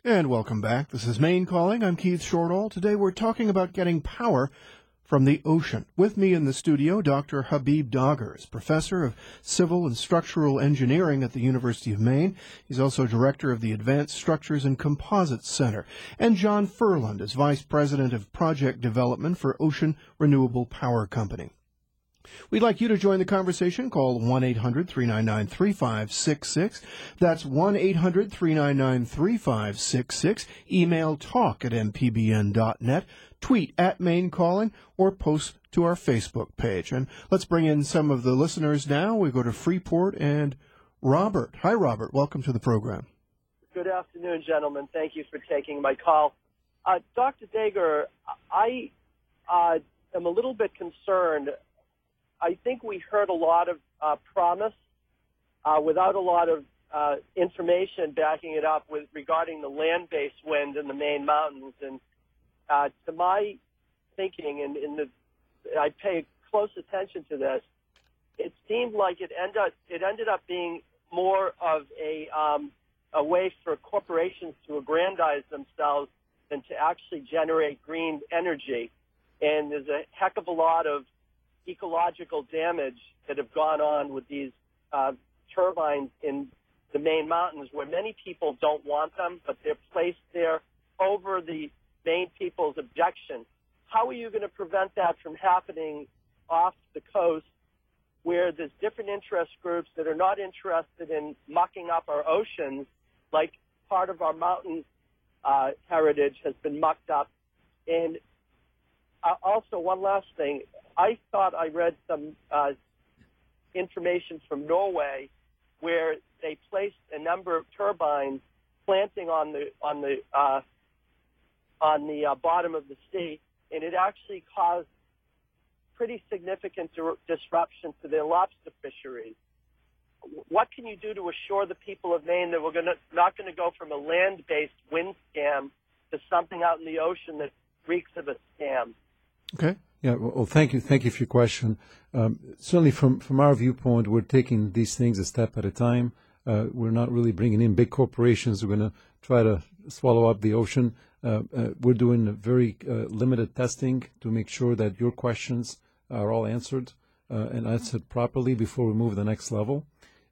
And welcome back. This is Maine Calling. I'm Keith Shortall. Today we're talking about getting power from the ocean. With me in the studio, Dr. Habib Daggers, professor of civil and structural engineering at the University of Maine. He's also director of the Advanced Structures and Composites Center. And John Furland is vice president of project development for Ocean Renewable Power Company. We'd like you to join the conversation. Call 1-800-399-3566. That's 1-800-399-3566. Email talk@mpbn.net. Tweet @Maine Calling or post to our Facebook page. And let's bring in some of the listeners now. We go to Freeport and Robert. Hi, Robert. Welcome to the program. Good afternoon, gentlemen. Thank you for taking my call. Dr. Dager, I am a little bit concerned. I think we heard a lot of promise without a lot of information backing it up regarding the land-based wind in the Maine mountains. And to my thinking, and I pay close attention to this, it seemed like it ended up being more of a way for corporations to aggrandize themselves than to actually generate green energy. And there's a heck of a lot of ecological damage that have gone on with these turbines in the Maine mountains, where many people don't want them, but they're placed there over the Maine people's objection. How are you going to prevent that from happening off the coast, where there's different interest groups that are not interested in mucking up our oceans, like part of our mountain heritage has been mucked up? And also, one last thing. I thought I read some information from Norway where they placed a number of turbines planting on the bottom of the sea, and it actually caused pretty significant disruption to their lobster fisheries. What can you do to assure the people of Maine that we're not going to go from a land-based wind scam to something out in the ocean that reeks of a scam? Okay. Yeah, well, thank you for your question. Certainly from our viewpoint, we're taking these things a step at a time. We're not really bringing in big corporations. We're going to try to swallow up the ocean. We're doing very limited testing to make sure that your questions are all answered and answered properly before we move to the next level.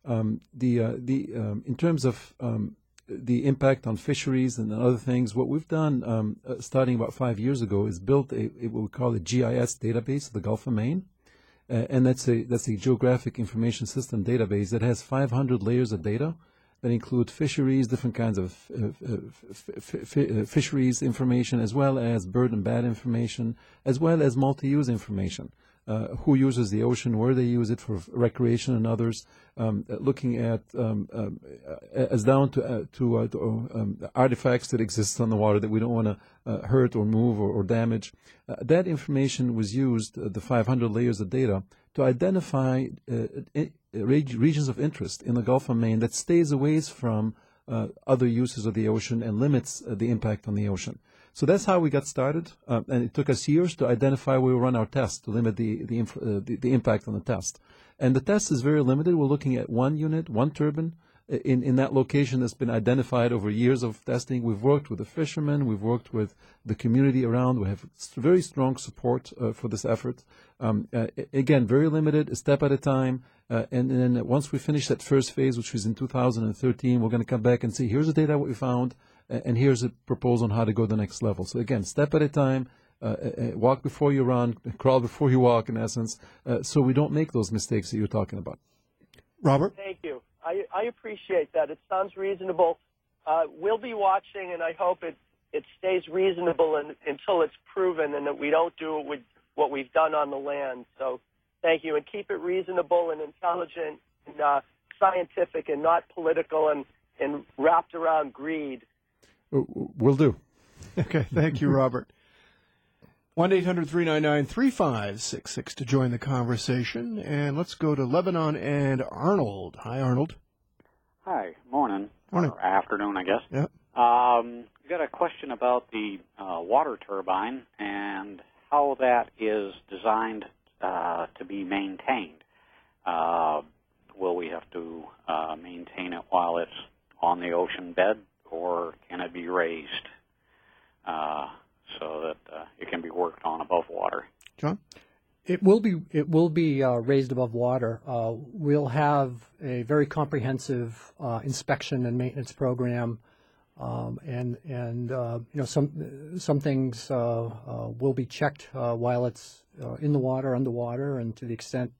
In terms of the impact on fisheries and other things, what we've done starting about 5 years ago is built what we call a GIS database of the Gulf of Maine. And that's a geographic information system database that has 500 layers of data that include fisheries, different kinds of fisheries information, as well as bird and bat information, as well as multi-use information. Who uses the ocean, where they use it for recreation and others, looking at as down to artifacts that exist on the water that we don't want to hurt or move or damage. That information was used, the 500 layers of data, to identify regions of interest in the Gulf of Maine that stays away from other uses of the ocean and limits the impact on the ocean. So that's how we got started, and it took us years to identify where we run our tests to limit the impact on the test. And the test is very limited. We're looking at one unit, one turbine, in that location that's been identified over years of testing. We've worked with the fishermen. We've worked with the community around. We have very strong support for this effort. Again, very limited, a step at a time. And then once we finish that first phase, which was in 2013, we're going to come back and see, here's the data what we found, and here's a proposal on how to go to the next level. So again, step at a time, walk before you run, crawl before you walk, in essence, so we don't make those mistakes that you're talking about. Robert? Thank you. I appreciate that. It sounds reasonable. We'll be watching, and I hope it stays reasonable until it's proven, and that we don't do it with what we've done on the land. So thank you, and keep it reasonable and intelligent and scientific and not political and wrapped around greed. Will do. Okay, thank you, Robert. 1-800-399-3566 to join the conversation. And let's go to Lebanon and Arnold. Hi, Arnold. Hi, morning. Morning. Or afternoon, I guess. Yep. Got a question about the water turbine and how that is designed to be maintained. Will we have to maintain it while it's on the ocean bed, or or can it be raised so that it can be worked on above water? John? It will be raised above water. We'll have a very comprehensive inspection and maintenance program, and some things will be checked while it's in the water, underwater, and to the extent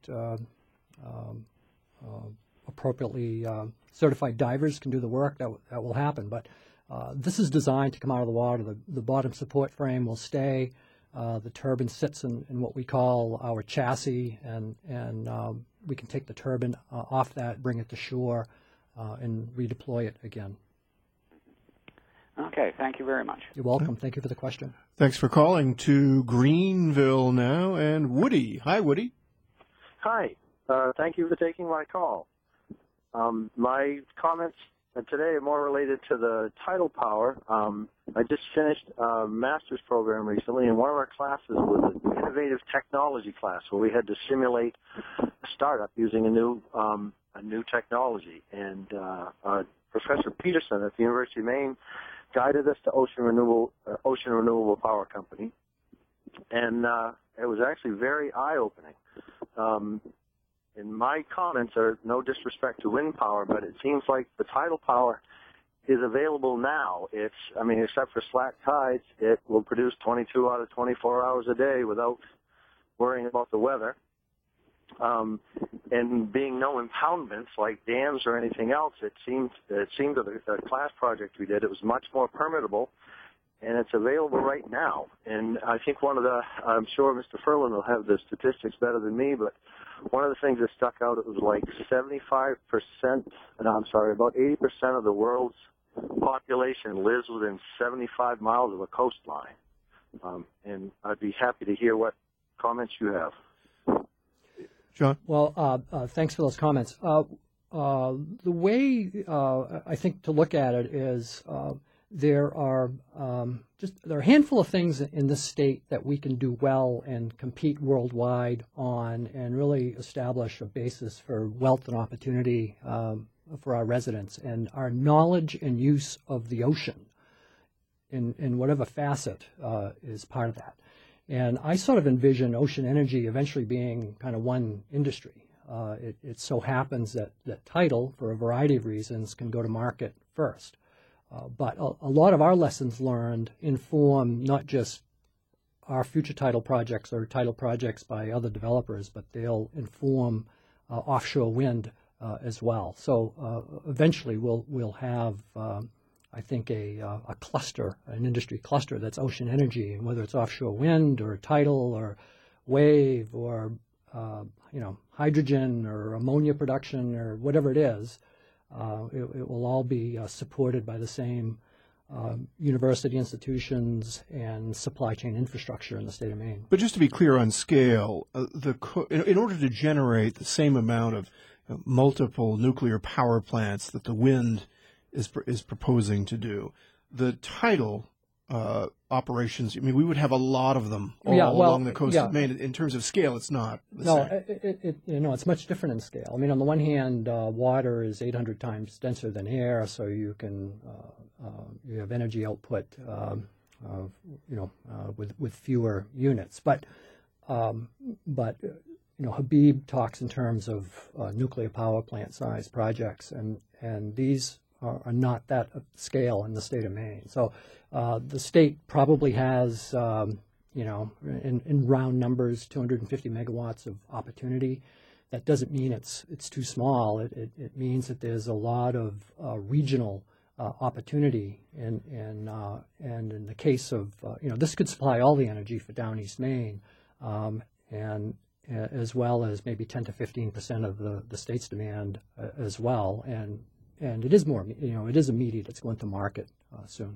appropriately certified divers can do the work, that will happen. But this is designed to come out of the water. The bottom support frame will stay. The turbine sits in what we call our chassis, and we can take the turbine off that, bring it to shore, and redeploy it again. Okay, thank you very much. You're welcome. Thank you for the question. Thanks for calling to Greenville now. And Woody. Hi, Woody. Hi. Thank you for taking my call. My comments today are more related to the tidal power. I just finished a master's program recently, and one of our classes was an innovative technology class where we had to simulate a startup using a new technology. And Professor Peterson at the University of Maine guided us to Ocean Renewable Power Company, and it was actually very eye-opening. And my comments are no disrespect to wind power, but it seems like the tidal power is available now. Except for slack tides, it will produce 22 out of 24 hours a day without worrying about the weather. And being no impoundments like dams or anything else, it seemed that the class project we did, it was much more permittable, and it's available right now. And I think I'm sure Mr. Ferland will have the statistics better than me, but one of the things that stuck out, it was like about 80% of the world's population lives within 75 miles of a coastline. And I'd be happy to hear what comments you have. John? Well, thanks for those comments. The way I think to look at it is there are a handful of things in this state that we can do well and compete worldwide on, and really establish a basis for wealth and opportunity for our residents. And our knowledge and use of the ocean in whatever facet is part of that. And I sort of envision ocean energy eventually being kind of one industry. It so happens that tidal, for a variety of reasons, can go to market first. But a lot of our lessons learned inform not just our future tidal projects or tidal projects by other developers, but they'll inform offshore wind as well. So eventually we'll have, I think, a cluster, an industry cluster that's ocean energy, and whether it's offshore wind or tidal or wave or hydrogen or ammonia production or whatever it is. It will all be supported by the same university institutions and supply chain infrastructure in the state of Maine. But just to be clear on scale, in order to generate the same amount of multiple nuclear power plants that the wind is proposing to do, the tidal operations, we would have a lot of them along the coast of Maine. In terms of scale, it's not the same. It's much different in scale. On the one hand, water is 800 times denser than air, so you can you have energy output with fewer units. But Habib talks in terms of nuclear power plant size projects, and these are not that scale in the state of Maine. So the state probably has, in round numbers, 250 megawatts of opportunity. That doesn't mean it's too small. It means that there's a lot of regional opportunity, and in the case of this could supply all the energy for down East Maine, and as well as maybe 10 to 15% of the state's demand as well, and it is more, it is immediate. It's going to market soon.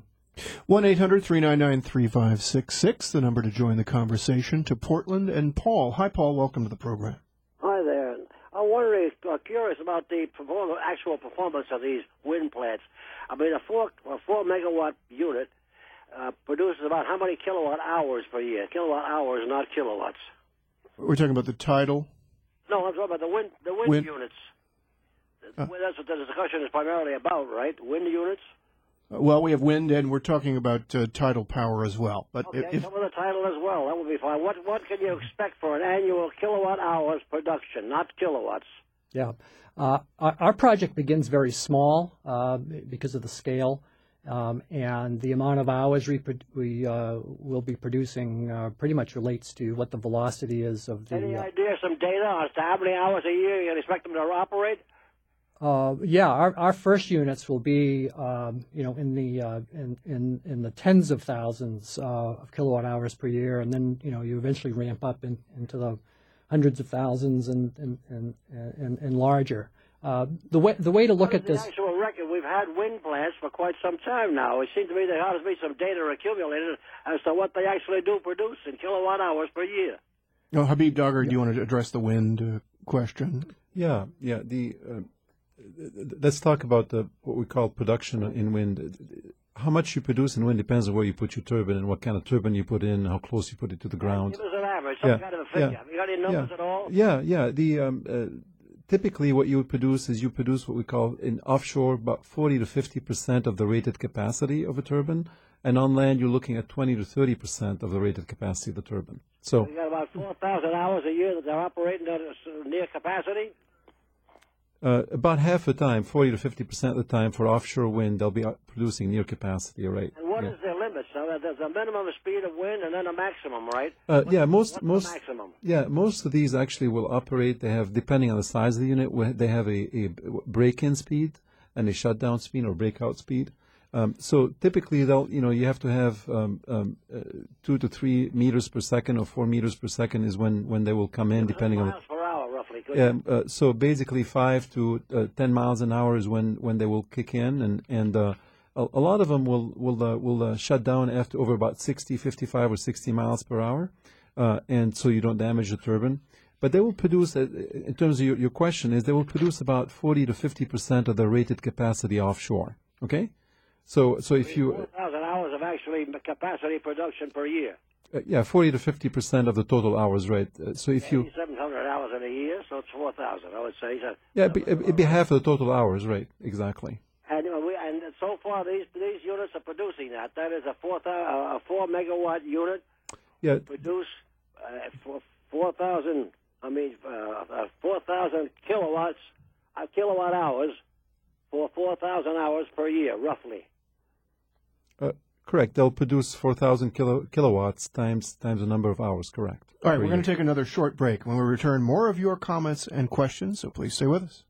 1-800-399-3566, the number to join the conversation. To Portland and Paul. Hi, Paul. Welcome to the program. Hi there. I'm wondering, curious about the actual performance of these wind plants. A 4 megawatt unit produces about how many kilowatt hours per year? Kilowatt hours, not kilowatts. We're talking about the tidal? No, I'm talking about the wind units. That's what the discussion is primarily about, right? Wind units? Well, we have wind, and we're talking about tidal power as well. But Okay, if some of the tidal as well. That would be fine. What can you expect for an annual kilowatt hours production, not kilowatts? Yeah. Our project begins very small because of the scale, and the amount of hours we will be producing pretty much relates to what the velocity is of the. Any idea, some data as to how many hours a year you expect them to operate? Yeah, our first units will be, in the tens of thousands of kilowatt hours per year, and then you eventually ramp up into the hundreds of thousands and larger. The way to look at this. The actual record, we've had wind plants for quite some time now. It seems to me there ought to be some data accumulated as to what they actually do produce in kilowatt hours per year. Oh, Habib Dagher, do you want to address the wind question? Yeah. Let's talk about what we call production in wind. How much you produce in wind depends on where you put your turbine and what kind of turbine you put in, how close you put it to the ground. Give us an average, some kind of a figure. Have you got any numbers at all? Yeah. Typically, what you would produce is you produce what we call in offshore about 40 to 50% of the rated capacity of a turbine, and on land you're looking at 20 to 30% of the rated capacity of the turbine. So you got about 4,000 hours a year that they're operating at near capacity. About half the time, 40 to 50% of the time for offshore wind, they'll be producing near capacity, right? And what is their limit? So there's a minimum speed of wind and then a maximum, right? Most maximum? Yeah, most of these actually will operate. They have, depending on the size of the unit, they have a break-in speed and a shutdown speed or breakout speed. So typically, you have to have 2 to 3 meters per second or 4 meters per second is when they will come in, depending on. Miles per hour, roughly. So basically, 5 to 10 miles an hour is when they will kick in, and a lot of them will shut down after over about 60, 55, or 60 miles per hour, and so you don't damage the turbine. But they will produce, in terms of your question, is they will produce about 40 to 50% of the rated capacity offshore. Okay. So if you 4,000 hours of actually capacity production per year. 40 to 50% of the total hours, right? So if you 700 hours in a year, so it's 4,000, I would say. So, it'd be half of the total hours, right? Exactly. And and so far these units are producing that. That is a 4 megawatt unit. Yeah. Produce 4,000. 4,000 kilowatt hours for 4,000 hours per year, roughly. Correct. They'll produce 4,000 kilowatts times the number of hours. Correct. All right, we're going to take another short break. When we return, more of your comments and questions, so please stay with us.